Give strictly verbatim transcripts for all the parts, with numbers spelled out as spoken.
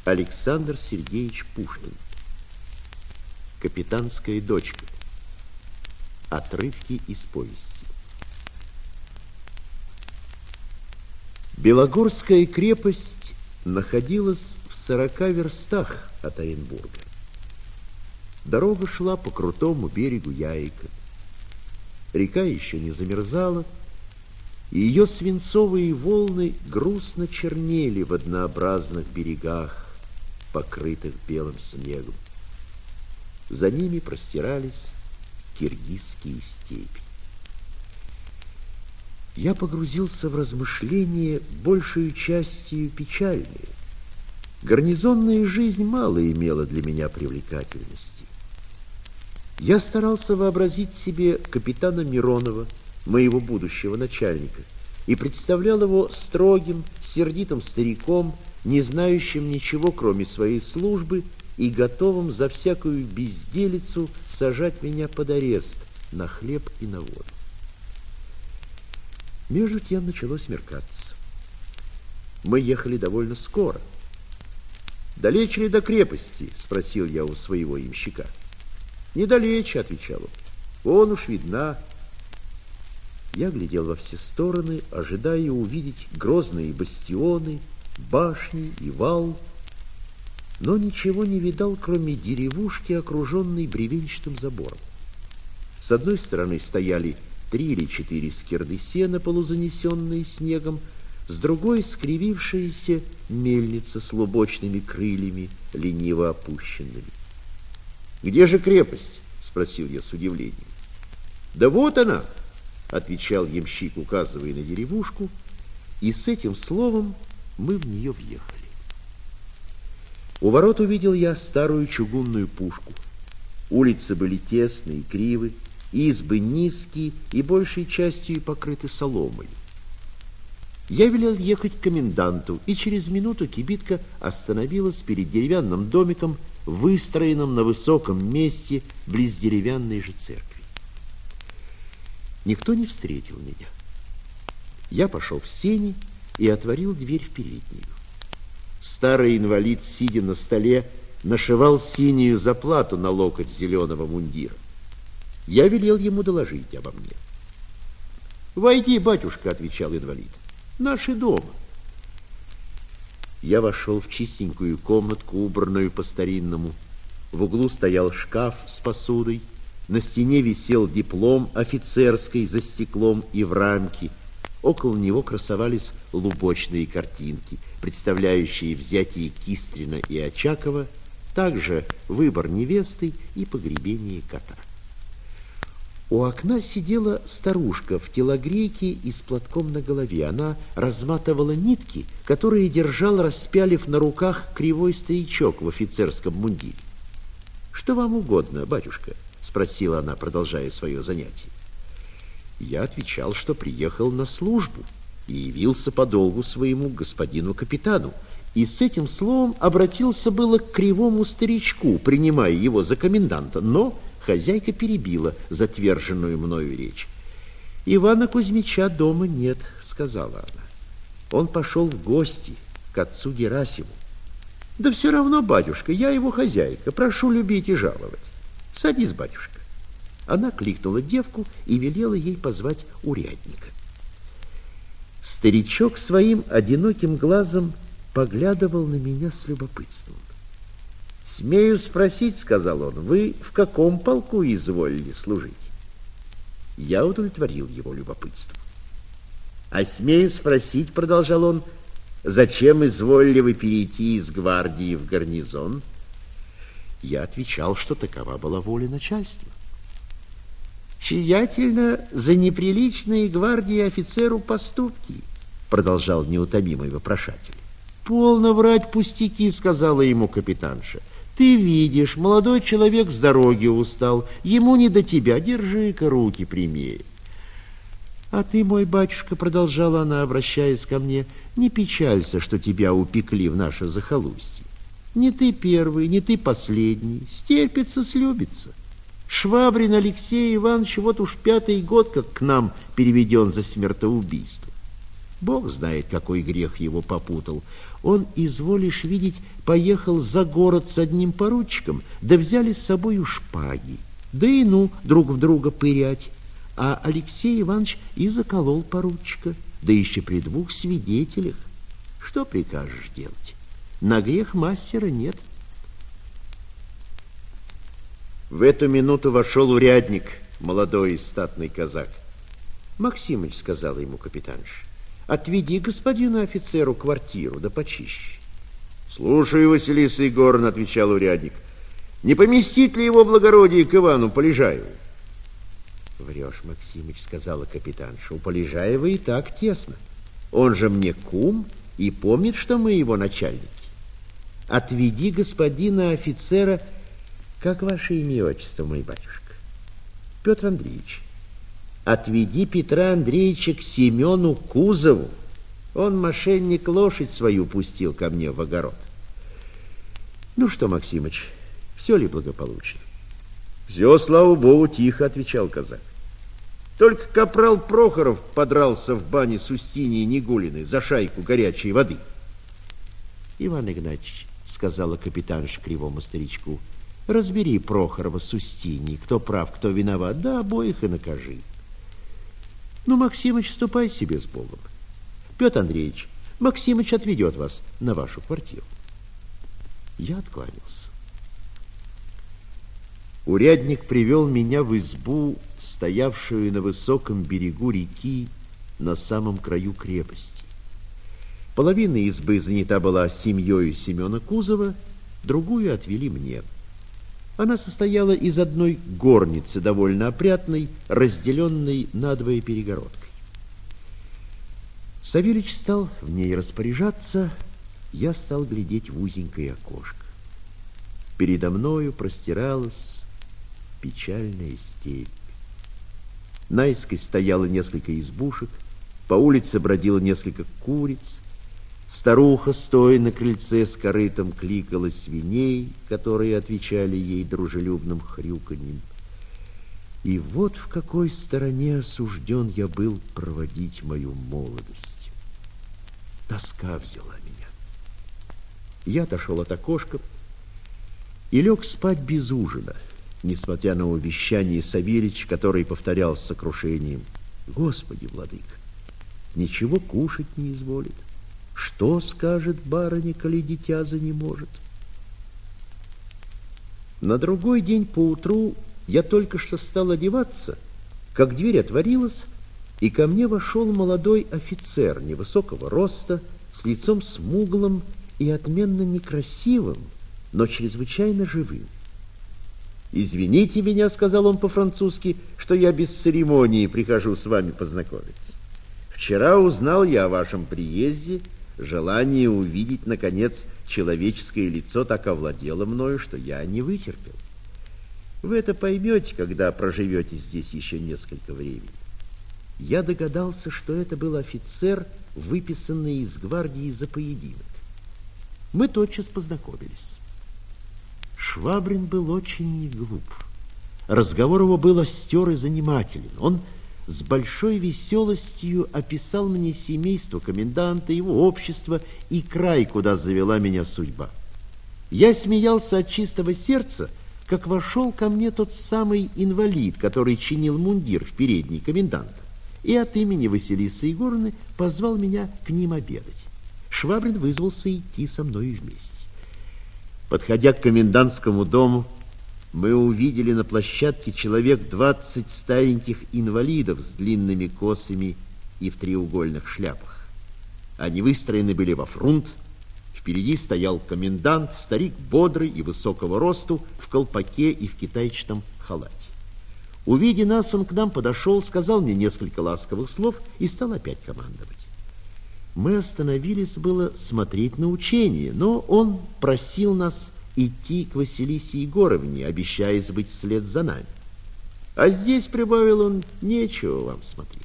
Александр Сергеевич Пушкин. Капитанская дочка. Отрывки из повести. Белогорская крепость находилась в сорока верстах от Оренбурга. Дорога шла по крутому берегу Яйка. Река еще не замерзала, и ее свинцовые волны грустно чернели в однообразных берегах, покрытых белым снегом. За ними простирались киргизские степи. Я погрузился в размышления, большую частью печальные. Гарнизонная жизнь мало имела для меня привлекательности. Я старался вообразить себе капитана Миронова, моего будущего начальника, и представлял его строгим, сердитым стариком, не знающим ничего, кроме своей службы, и готовым за всякую безделицу сажать меня под арест на хлеб и на воду. Между тем начало смеркаться. Мы ехали довольно скоро. «Далече ли до крепости?» — спросил я у своего ямщика. «Недалече», — отвечал он. «Вон уж видна». Я глядел во все стороны, ожидая увидеть грозные бастионы, башни и вал, но ничего не видал, кроме деревушки, окруженной бревенчатым забором. С одной стороны стояли три или четыре скирды сена, полузанесенные снегом, с другой — скривившаяся мельница с лубочными крыльями, лениво опущенными. «Где же крепость?» — спросил я с удивлением. «Да вот она!» — отвечал ямщик, указывая на деревушку, и с этим словом мы в нее въехали. У ворот увидел я старую чугунную пушку. Улицы были тесные и кривы, избы низкие и большей частью покрыты соломой. Я велел ехать к коменданту, и через минуту кибитка остановилась перед деревянным домиком, выстроенным на высоком месте близ деревянной же церкви. Никто не встретил меня. Я пошел в сени и отворил дверь в переднюю. Старый инвалид, сидя на столе, нашивал синюю заплату на локоть зеленого мундира. Я велел ему доложить обо мне. «Войди, батюшка», — отвечал инвалид, — «наши дома». Я вошел в чистенькую комнатку, убранную по-старинному. В углу стоял шкаф с посудой, на стене висел диплом офицерский за стеклом и в рамке. Около него красовались лубочные картинки, представляющие взятие Кистрина и Очакова, также выбор невесты и погребение кота. У окна сидела старушка в телогрейке и с платком на голове. Она разматывала нитки, которые держал, распялив на руках, кривой старичок в офицерском мундире. «Что вам угодно, батюшка?» — спросила она, продолжая свое занятие. Я отвечал, что приехал на службу и явился по долгу своему господину капитану, и с этим словом обратился было к кривому старичку, принимая его за коменданта, но хозяйка перебила затверженную мною речь. «Ивана Кузьмича дома нет», — сказала она. «Он пошел в гости к отцу Герасиму». «Да все равно, батюшка, я его хозяйка, прошу любить и жаловать. Садись, батюшка». Она кликнула девку и велела ей позвать урядника. Старичок своим одиноким глазом поглядывал на меня с любопытством. «Смею спросить, — сказал он, — вы в каком полку изволили служить?» Я удовлетворил его любопытство. «А смею спросить, — продолжал он, — зачем изволили вы перейти из гвардии в гарнизон?» Я отвечал, что такова была воля начальства. «Чаятельно за неприличные гвардии офицеру поступки», — продолжал неутомимый вопрошатель. «Полно врать пустяки», — сказала ему капитанша. «Ты видишь, молодой человек с дороги устал, ему не до тебя, держи-ка руки прямее». «А ты, мой батюшка, — продолжала она, обращаясь ко мне, — не печалься, что тебя упекли в наше захолустье. Не ты первый, не ты последний, стерпится, слюбится. Швабрин Алексей Иванович вот уж пятый год, как к нам переведен за смертоубийство. Бог знает, какой грех его попутал. Он, изволишь видеть, поехал за город с одним поручиком, да взяли с собою шпаги, да и ну друг в друга пырять. А Алексей Иванович и заколол поручика, да еще при двух свидетелях. Что прикажешь делать? На грех мастера нет. В эту минуту вошел урядник, молодой и статный казак. Максимыч, сказала ему капитанша, отведи господину офицеру квартиру, да почище. Слушаю, Василиса Егоровна, отвечал урядник. Не поместить ли его благородие к Ивану Полежаеву? Врешь, Максимыч, сказала капитанша, у Полежаева и так тесно. Он же мне кум и помнит, что мы его начальники. Отведи господина офицера, как ваше имя и отчество, мой батюшка? Петр Андреевич. Отведи Петра Андреевича к Семену Кузову. Он, мошенник, лошадь свою пустил ко мне в огород. Ну что, Максимыч, все ли благополучно? Все, слава богу, тихо, отвечал казак. Только капрал Прохоров подрался в бане с Устиньей Негулиной за шайку горячей воды. Иван Игнатьевич, сказала капитанша кривому старичку, разбери Прохорова с Устиньей, кто прав, кто виноват, да обоих и накажи. Ну, Максимыч, ступай себе с Богом. Петр Андреевич, Максимыч отведет вас на вашу квартиру. Я откланялся. Урядник привел меня в избу, стоявшую на высоком берегу реки на самом краю крепости. Половина избы занята была семьей Семена Кузова, другую отвели мне. Она состояла из одной горницы, довольно опрятной, разделенной надвое перегородкой. Савельич стал в ней распоряжаться, я стал глядеть в узенькое окошко. Передо мною простиралась печальная степь. Наискось стояло несколько избушек, по улице бродило несколько куриц. Старуха, стоя на крыльце с корытом, кликала свиней, которые отвечали ей дружелюбным хрюканьем. И вот в какой стороне осужден я был проводить мою молодость. Тоска взяла меня. Я отошел от окошка и лег спать без ужина, несмотря на увещание Савельича, который повторял с сокрушением: Господи, владыка, ничего кушать не изволит. Что скажет барыня, коли дитя занеможет? На другой день поутру я только что стал одеваться, как дверь отворилась, и ко мне вошел молодой офицер невысокого роста, с лицом смуглым и отменно некрасивым, но чрезвычайно живым. «Извините меня, — сказал он по-французски, — что я без церемонии прихожу с вами познакомиться. Вчера узнал я о вашем приезде. Желание увидеть, наконец, человеческое лицо так овладело мною, что я не вытерпел. Вы это поймете, когда проживете здесь еще несколько времени». Я догадался, что это был офицер, выписанный из гвардии за поединок. Мы тотчас познакомились. Швабрин был очень неглуп. Разговор его был остер и занимателен. Он с большой веселостью описал мне семейство коменданта, его общество и край, куда завела меня судьба. Я смеялся от чистого сердца, как вошел ко мне тот самый инвалид, который чинил мундир в передней коменданта, и от имени Василисы Егоровны позвал меня к ним обедать. Швабрин вызвался идти со мной вместе. Подходя к комендантскому дому, мы увидели на площадке человек двадцать стареньких инвалидов с длинными косами и в треугольных шляпах. Они выстроены были во фрунт. Впереди стоял комендант, старик бодрый и высокого росту, в колпаке и в китайчатом халате. Увидя нас, он к нам подошел, сказал мне несколько ласковых слов и стал опять командовать. Мы остановились было смотреть на учение, но он просил нас идти к Василисе Егоровне, обещаясь быть вслед за нами. А здесь, прибавил он, нечего вам смотреть.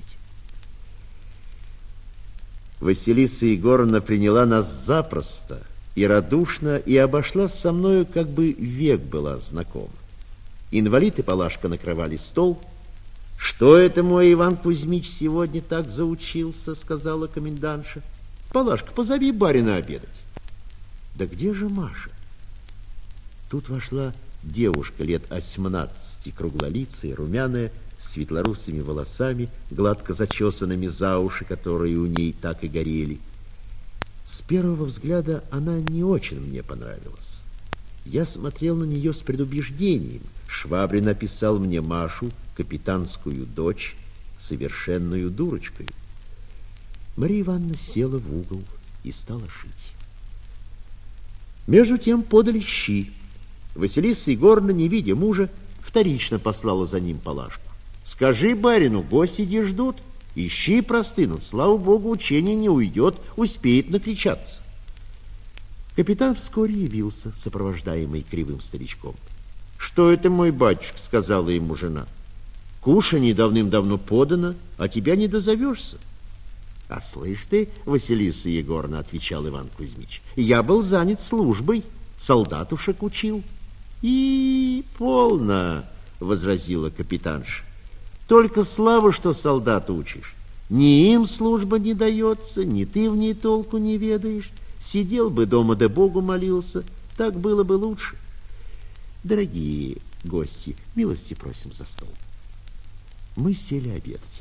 Василиса Егоровна приняла нас запросто и радушно, и обошлась со мною, как бы век была знакома. Инвалид и Палашка накрывали стол. Что это мой Иван Кузьмич сегодня так заучился, сказала комендантша. Палашка, позови барина обедать. Да где же Маша? Тут вошла девушка лет осьмнадцати, круглолицая, румяная, с светлорусыми волосами, гладко зачесанными за уши, которые у ней так и горели. С первого взгляда она не очень мне понравилась. Я смотрел на нее с предубеждением. Швабрин описал мне Машу, капитанскую дочь, совершенную дурочкой. Мария Ивановна села в угол и стала шить. Между тем подали щи. Василиса Егоровна, не видя мужа, вторично послала за ним Палашку. Скажи барину, гости де ждут, и щи простынут. Слава богу, учение не уйдет, успеет накричаться. Капитан вскоре явился, сопровождаемый кривым старичком. Что это, мой батюшка, сказала ему жена. Кушанье давным-давно подано, а тебя не дозовешься. А слышь ты, Василиса Егоровна, отвечал Иван Кузьмич, я был занят службой, солдатушек учил. И полно, возразила капитанша. Только слава, что солдат учишь. Ни им служба не дается, ни ты в ней толку не ведаешь. Сидел бы дома да Богу молился, так было бы лучше. Дорогие гости, милости просим за стол. Мы сели обедать.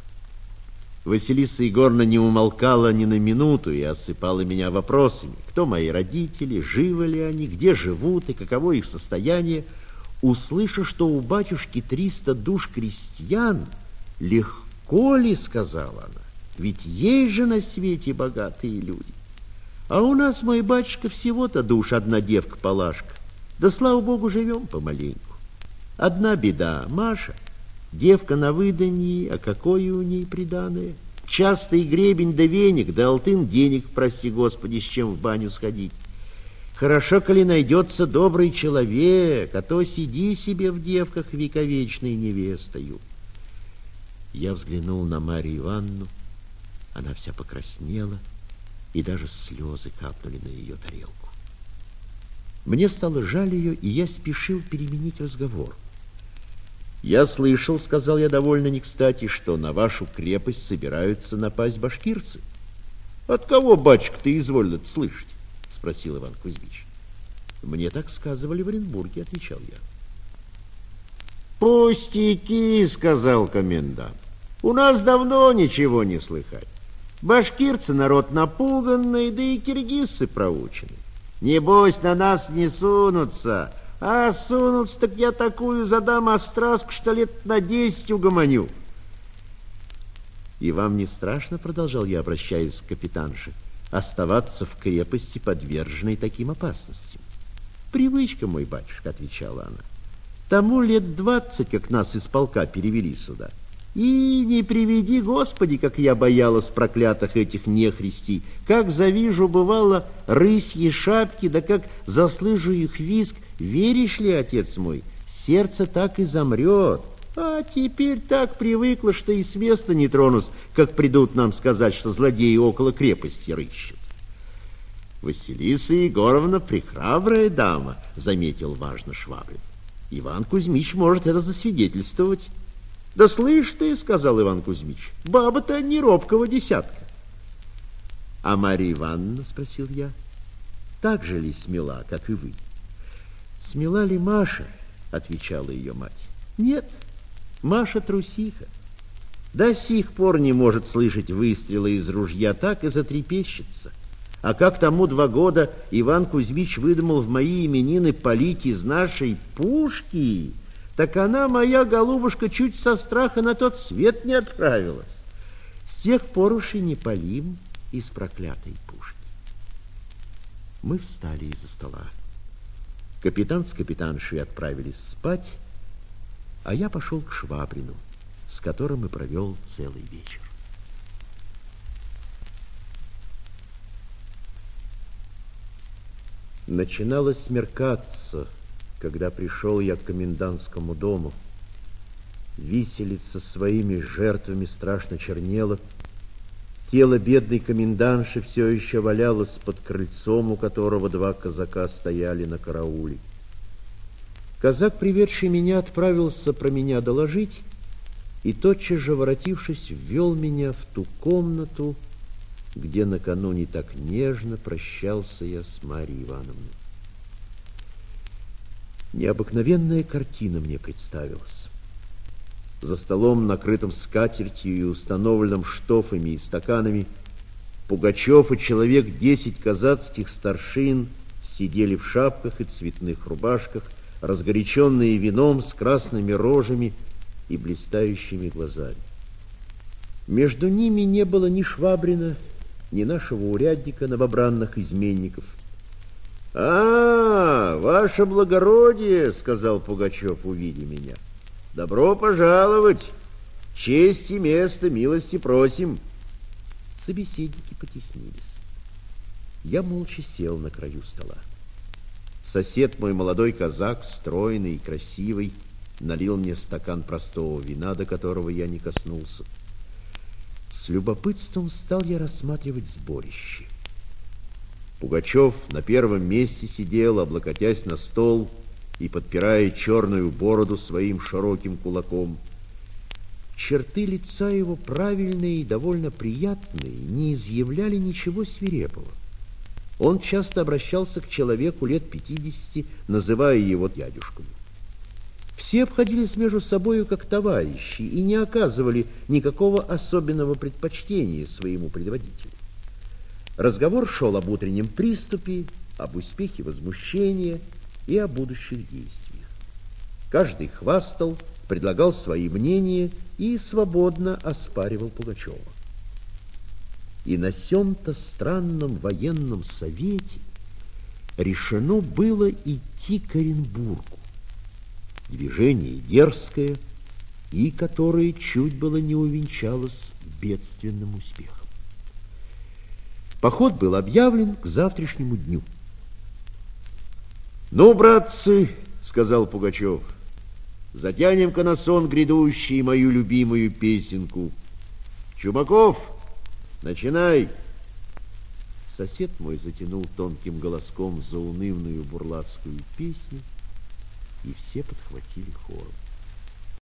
Василиса Егоровна не умолкала ни на минуту и осыпала меня вопросами. Кто мои родители, живы ли они, где живут и каково их состояние. Услыша, что у батюшки триста душ крестьян, легко ли, сказала она, ведь есть же на свете богатые люди. А у нас, мой батюшка, всего-то душ одна девка Палашка. Да, слава богу, живем помаленьку. Одна беда, Маша, девка на выданье, а какое у ней приданое? Часто и гребень да веник, да алтын денег, прости господи, с чем в баню сходить. Хорошо, коли найдется добрый человек, а то сиди себе в девках вековечной невестою. Я взглянул на Марию Ивановну, она вся покраснела, и даже слезы капнули на ее тарелку. Мне стало жаль ее, и я спешил переменить разговор. «Я слышал, — сказал я довольно не кстати, — что на вашу крепость собираются напасть башкирцы». «От кого, батюшка, ты изволил это слышать?» — спросил Иван Кузьмич. «Мне так сказывали в Оренбурге, — отвечал я». «Пустяки, — сказал комендант, — у нас давно ничего не слыхать. Башкирцы народ напуганный, да и киргизцы проучены. Небось, на нас не сунутся, а сунутся, так я такую задам остраску, что лет на десять угомоню». «И вам не страшно, — продолжал я, обращаясь к капитанше, — оставаться в крепости, подверженной таким опасностям?» «Привычка, мой батюшка, — отвечала она. Тому лет двадцать, как нас из полка перевели сюда. И не приведи, Господи, как я боялась проклятых этих нехристей, как завижу, бывало, рысьи шапки, да как заслышу их визг, веришь ли, отец мой, сердце так и замрет. А теперь так привыкла, что и с места не тронусь, как придут нам сказать, что злодеи около крепости рыщут». «Василиса Егоровна прехрабрая дама, — заметил важно Швабрин. Иван Кузьмич может это засвидетельствовать». «Да слышь ты, — сказал Иван Кузьмич, — баба-то не робкого десятка». «А Марья Ивановна, — спросил я, — так же ли смела, как и вы?» «Смела ли Маша? — отвечала ее мать. — Нет, Маша трусиха. До сих пор не может слышать выстрела из ружья, так и затрепещется. А как тому два года Иван Кузьмич выдумал в мои именины палить из нашей пушки, так она, моя голубушка, чуть со страха на тот свет не отправилась. С тех пор уж и не палим из проклятой пушки». Мы встали из-за стола. Капитан с капитаншей отправились спать, а я пошел к Швабрину, с которым и провел целый вечер. Начинало смеркаться, когда пришел я к комендантскому дому. Виселица своими жертвами страшно чернела. Тело бедной комендантши все еще валялось под крыльцом, у которого два казака стояли на карауле. Казак, приведший меня, отправился про меня доложить, и, тотчас же воротившись, ввел меня в ту комнату, где накануне так нежно прощался я с Марьей Ивановной. Необыкновенная картина мне представилась. За столом, накрытым скатертью и установленным штофами и стаканами, Пугачев и человек десять казацких старшин сидели в шапках и цветных рубашках, разгоряченные вином, с красными рожами и блистающими глазами. Между ними не было ни Швабрина, ни нашего урядника новобранных изменников. «А, ваше благородие, — сказал Пугачев, увидя меня, — добро пожаловать! Честь и место, милости просим!» Собеседники потеснились. Я молча сел на краю стола. Сосед мой, молодой казак, стройный и красивый, налил мне стакан простого вина, до которого я не коснулся. С любопытством стал я рассматривать сборище. Пугачев на первом месте сидел, облокотясь на стол и подпирая черную бороду своим широким кулаком. Черты лица его, правильные и довольно приятные, не изъявляли ничего свирепого. Он часто обращался к человеку лет пятидесяти, называя его дядюшкой. Все обходились между собою как товарищи и не оказывали никакого особенного предпочтения своему предводителю. Разговор шел об утреннем приступе, об успехе возмущения и о будущих действиях. Каждый хвастал, предлагал свои мнения и свободно оспаривал Пугачева. И на сём-то странном военном совете решено было идти к Оренбургу. Движение дерзкое, и которое чуть было не увенчалось бедственным успехом. Поход был объявлен к завтрашнему дню. «Ну, братцы, — сказал Пугачев, — затянем-ка на сон грядущий мою любимую песенку. Чумаков, начинай!» Сосед мой затянул тонким голоском заунывную бурлацкую песню, и все подхватили хором.